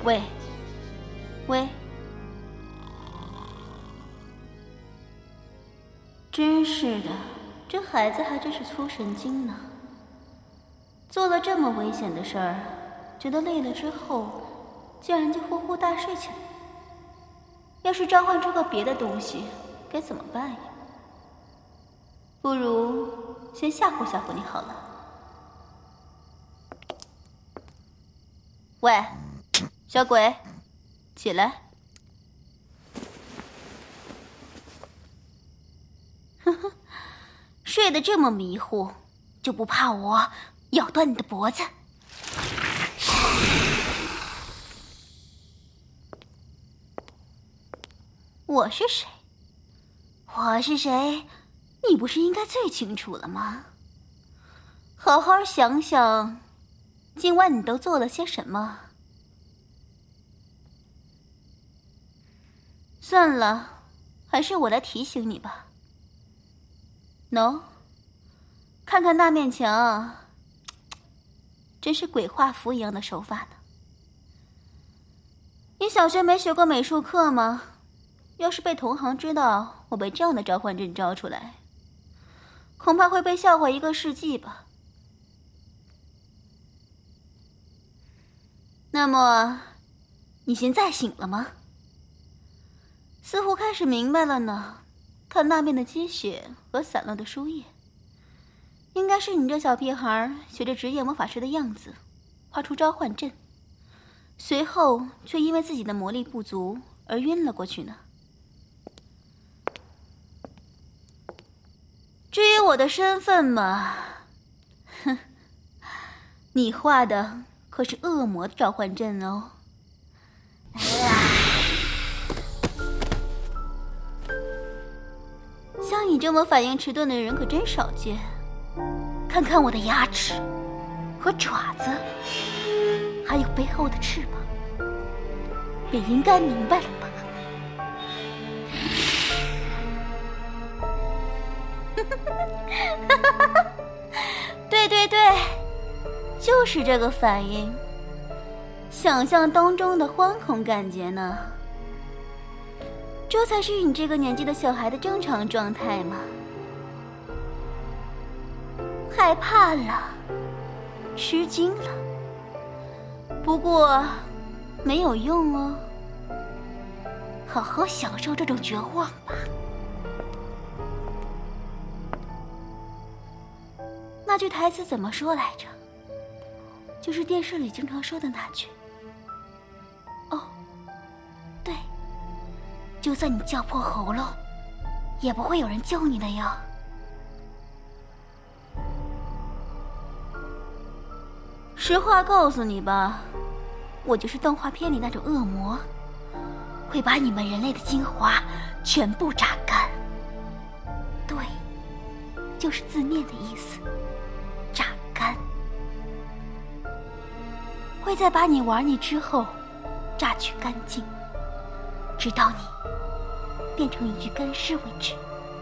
喂，喂，真是的，这孩子还真是粗神经呢。做了这么危险的事儿，觉得累了之后，竟然就呼呼大睡起来。要是召唤出个别的东西，该怎么办呀？不如先吓唬吓唬你好了。喂，小鬼，起来！呵呵，睡得这么迷糊，就不怕我咬断你的脖子？我是谁？我是谁？你不是应该最清楚了吗？好好想想，今晚你都做了些什么？算了，还是我来提醒你吧。喏，看看那面墙，真是鬼画符一样的手法呢。你小学没学过美术课吗？要是被同行知道我被这样的召唤阵招出来，恐怕会被笑话一个世纪吧。那么，你现在醒了吗？似乎开始明白了呢。看那边的积雪和散落的书页，应该是你这小屁孩学着职业魔法师的样子，画出召唤阵，随后却因为自己的魔力不足而晕了过去呢。至于我的身份嘛，哼，你画的可是恶魔的召唤阵哦。像你这么反应迟钝的人可真少见。看看我的牙齿和爪子，还有背后的翅膀，便应该明白了吧？对对对，就是这个反应，想象当中的惶恐感觉呢。这才是你这个年纪的小孩的正常状态嘛。害怕了，吃惊了，不过没有用哦。好好享受这种绝望吧。那句台词怎么说来着？就是电视里经常说的那句。哦，对，就算你叫破喉咙，也不会有人救你的哟。实话告诉你吧，我就是动画片里那种恶魔，会把你们人类的精华全部榨干。对，就是字面的意思，榨干。会在把你玩腻之后榨取干净，直到你变成一具干尸为止。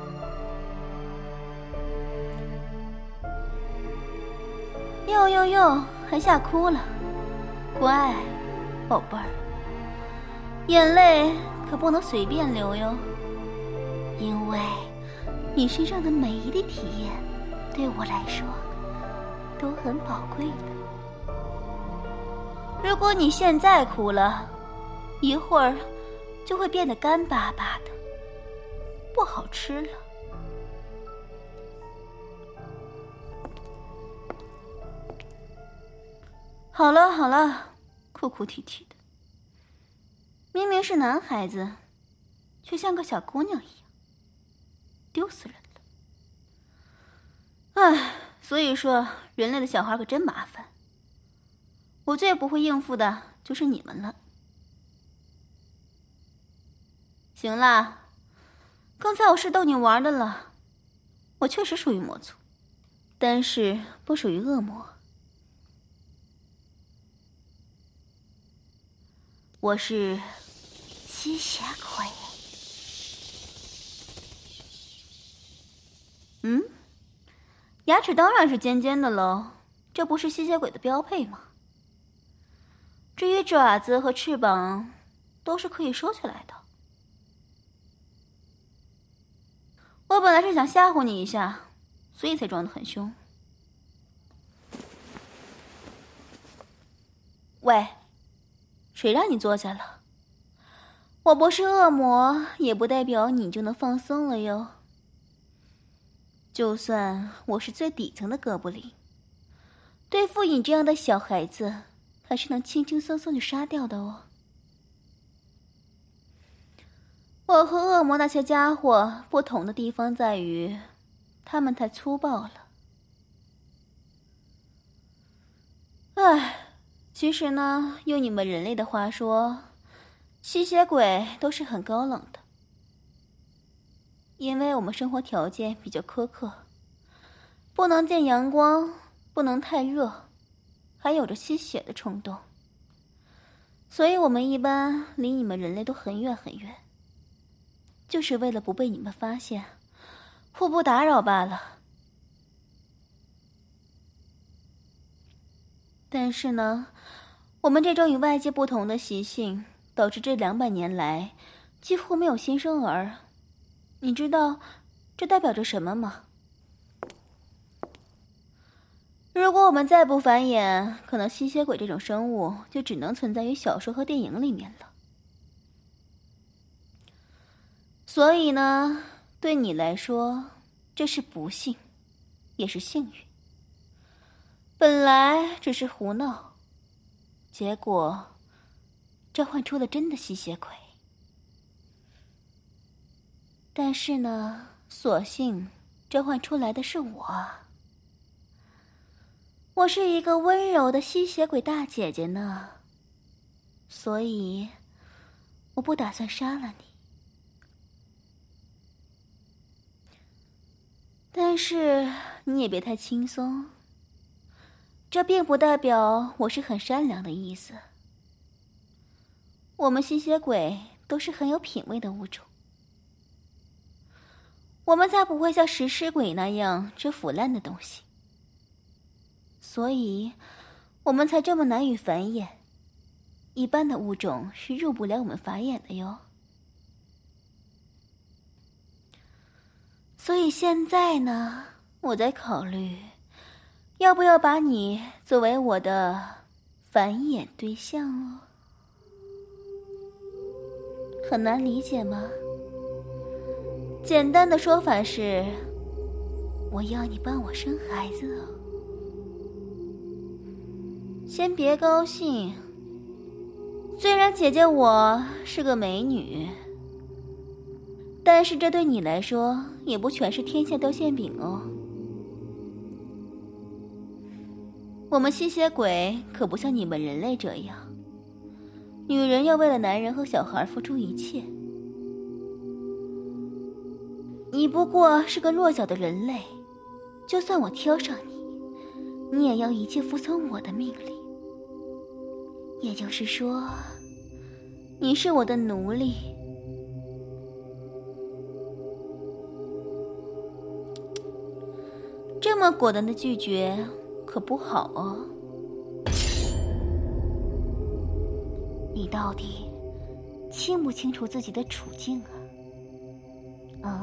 哟，还吓哭了，乖，宝贝儿，眼泪可不能随便流哟，因为你身上的每一滴体液对我来说都很宝贵的。如果你现在哭了，一会儿就会变得干巴巴的，不好吃了。好了，哭哭啼啼的。明明是男孩子，却像个小姑娘一样，丢死人了。唉，所以说人类的小孩可真麻烦。我最不会应付的就是你们了。行啦，刚才我是逗你玩的了。我确实属于魔族，但是不属于恶魔。我是吸血鬼。牙齿当然是尖尖的喽，这不是吸血鬼的标配吗？ 至于爪子和翅膀，都是可以收起来的。我本来是想吓唬你一下，所以才装得很凶。喂，谁让你坐下了？我不是恶魔，也不代表你就能放松了哟。就算我是最底层的哥布林，对付你这样的小孩子，还是能轻轻松松就杀掉的哦。我和恶魔那些家伙不同的地方在于，他们太粗暴了。唉，其实呢，用你们人类的话说，吸血鬼都是很高冷的。因为我们生活条件比较苛刻，不能见阳光，不能太热，还有着吸血的冲动，所以我们一般离你们人类都很远很远，就是为了不被你们发现，互不打扰罢了。但是呢，我们这种与外界不同的习性，导致这200年来几乎没有新生儿。你知道这代表着什么吗？如果我们再不繁衍，可能吸血鬼这种生物就只能存在于小说和电影里面了。所以呢，对你来说，这是不幸，也是幸运。本来只是胡闹，结果召唤出了真的吸血鬼。但是呢，所幸召唤出来的是我。我是一个温柔的吸血鬼大姐姐呢，所以我不打算杀了你。但是你也别太轻松，这并不代表我是很善良的意思。我们吸血鬼都是很有品味的物种，我们才不会像食尸鬼那样吃腐烂的东西，所以我们才这么难以繁衍，一般的物种是入不了我们法眼的哟。所以现在呢，我在考虑要不要把你作为我的繁衍对象哦。很难理解吗？简单的说法是，我要你帮我生孩子哦。先别高兴，虽然姐姐我是个美女，但是这对你来说也不全是天下掉馅饼哦。我们吸血鬼可不像你们人类这样，女人要为了男人和小孩付出一切。你不过是个弱小的人类，就算我挑上你，你也要一切服从我的命令。也就是说，你是我的奴隶。这么果断的拒绝可不好哦。你到底清不清楚自己的处境啊？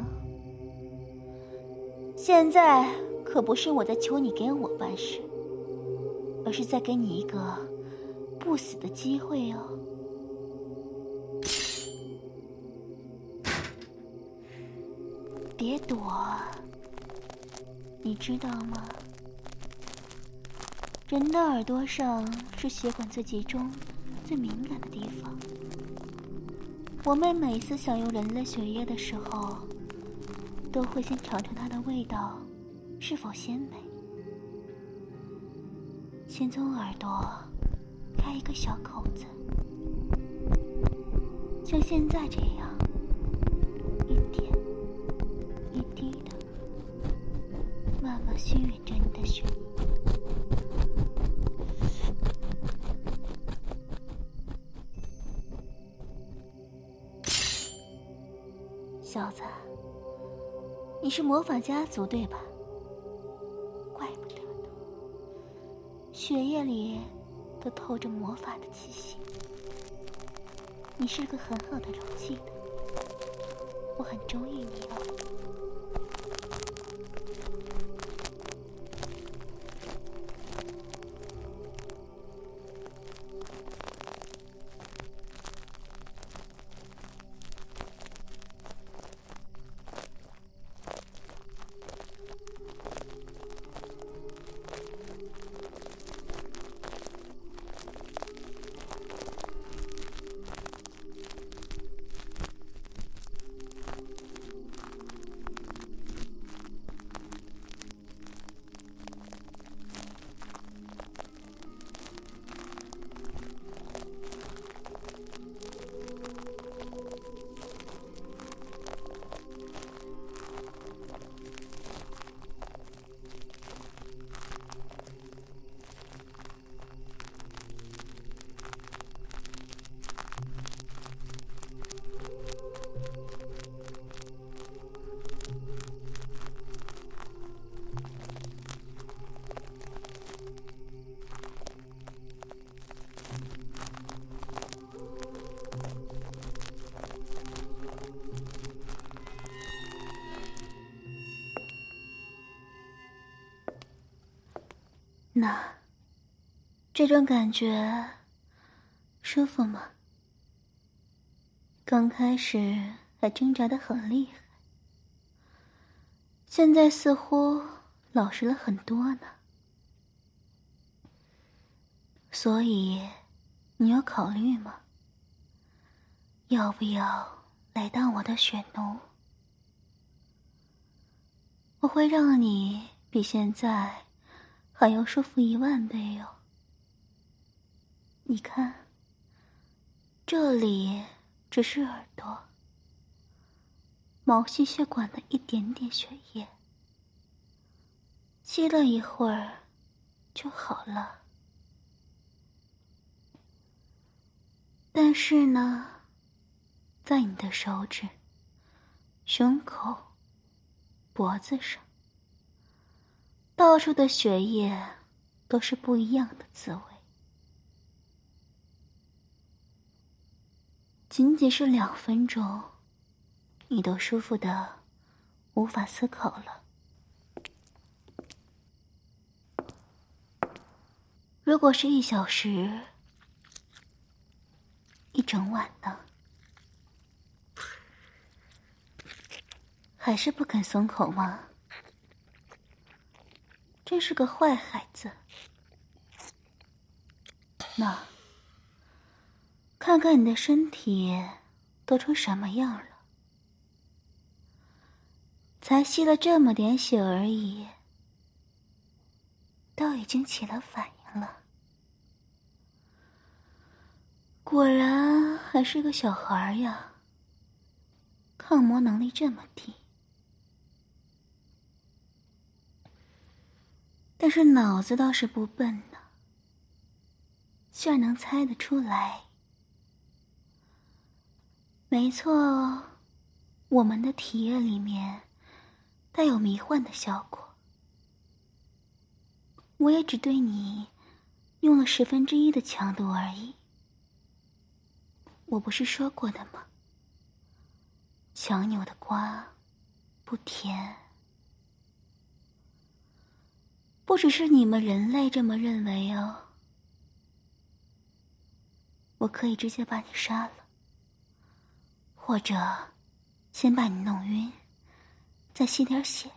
现在可不是我在求你给我办事，而是在给你一个不死的机会哦。别躲，你知道吗？人的耳朵上是血管最集中、最敏感的地方。我们每次享用人类血液的时候，都会先尝尝它的味道是否鲜美，先从耳朵开一个小口子，像现在这样，一点一滴的慢慢熏吮着你的血液。小子，你是模仿家族对吧？怪不得呢，血液里都透着魔法的气息。你是个很好的柔气的，我很中意你哦。那这种感觉舒服吗？刚开始还挣扎得很厉害，现在似乎老实了很多呢。所以你有考虑吗？要不要来当我的血奴？我会让你比现在还要舒服10000倍哦。你看，这里只是耳朵，毛细血管的一点点血液，吸了一会儿就好了。但是呢，在你的手指、胸口、脖子上，到处的血液都是不一样的滋味。仅仅是2分钟，你都舒服的无法思考了。如果是1小时、1整晚呢？还是不肯松口吗？真是个坏孩子。那，看看你的身体都成什么样了？才吸了这么点血而已，都已经起了反应了。果然还是个小孩呀，抗魔能力这么低。但是脑子倒是不笨呢，竟然能猜得出来。没错，我们的体液里面带有迷幻的效果。我也只对你用了1/10的强度而已。我不是说过的吗？强扭的瓜不甜。不只是你们人类这么认为哦。我可以直接把你杀了，或者先把你弄晕，再吸点血。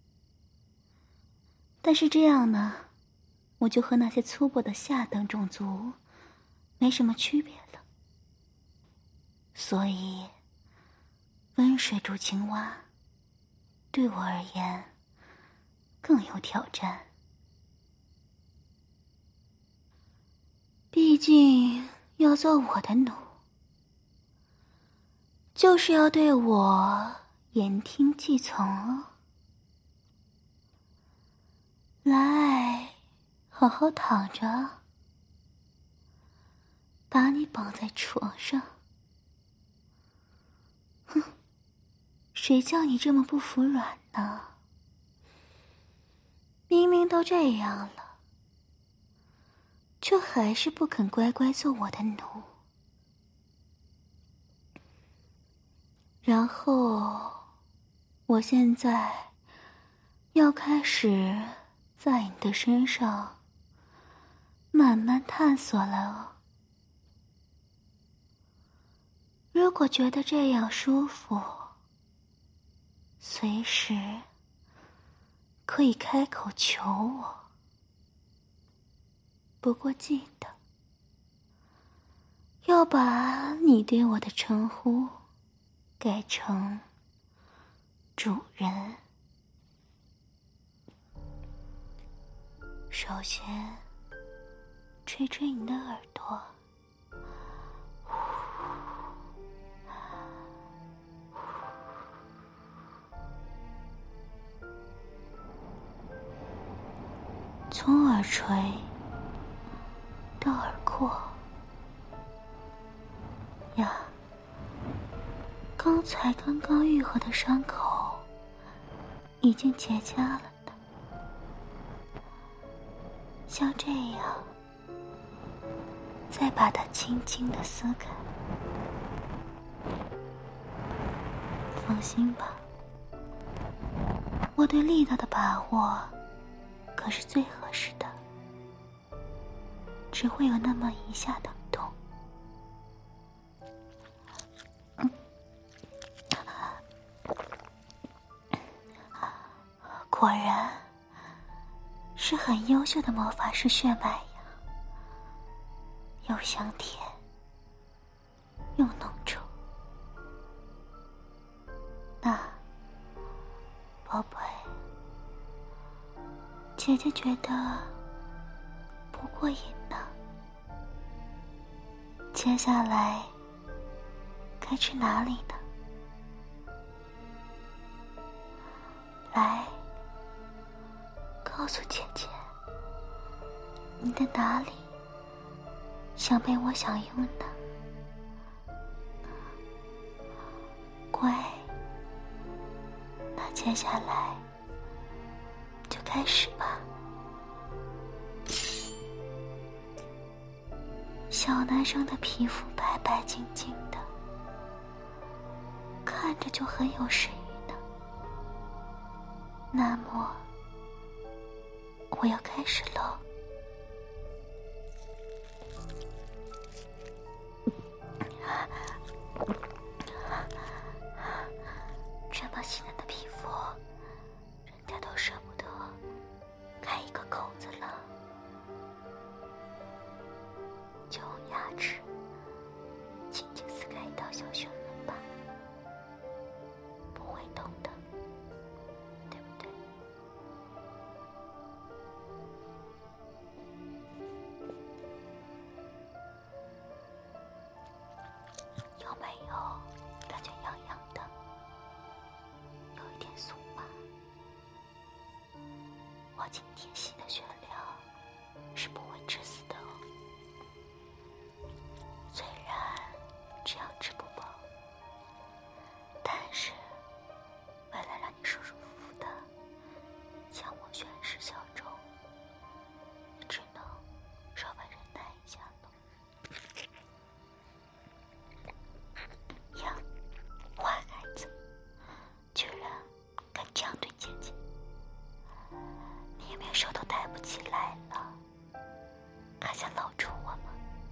但是这样呢，我就和那些粗暴的下等种族没什么区别了。所以，温水煮青蛙对我而言更有挑战。毕竟要做我的奴，就是要对我言听计从哦。来，好好躺着，把你绑在床上。哼，谁叫你这么不服软呢？明明都这样了，却还是不肯乖乖做我的奴。然后，我现在要开始在你的身上慢慢探索了哦。如果觉得这样舒服，随时可以开口求我。不过记得，要把你对我的称呼改成主人。首先，吹吹你的耳朵，从耳垂到耳廓呀，刚刚愈合的伤口已经结痂了呢。像这样，再把它轻轻地撕开。放心吧，我对力道的把握可是最合适的，只会有那么一下疼痛。果然是很优秀的魔法师血脉呀，又香甜又浓稠。那宝贝，姐姐觉得不过瘾呢，接下来该去哪里呢？来，告诉姐姐，你的哪里想被我享用呢？乖，那接下来就开始吧。小男生的皮肤白白净净的，看着就很有食欲呢。那么，我要开始喽。这么细嫩的皮肤，人家都舍不得开一个口子了，就用牙齿轻轻撕开一道小旋纹吧，不会痛的，对不对？有没有感觉痒痒的？有一点酥麻。我今天洗的血料是不会致死的哦。虽然这样吃不饱，但是为了让你舒舒服服的向我宣誓效忠，你只能稍微忍耐一下了。呀，坏孩子，居然敢这样对姐姐！你有没有手都抬不起来了，还想搂住我吗？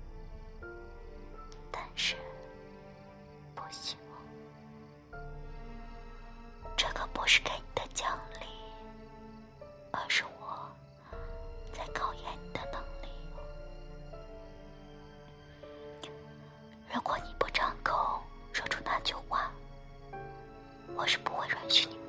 但是不行哦，这可不是给你的奖励，而是我在考验你的能力哦。如果你不张口说出那句话，我是不会允许你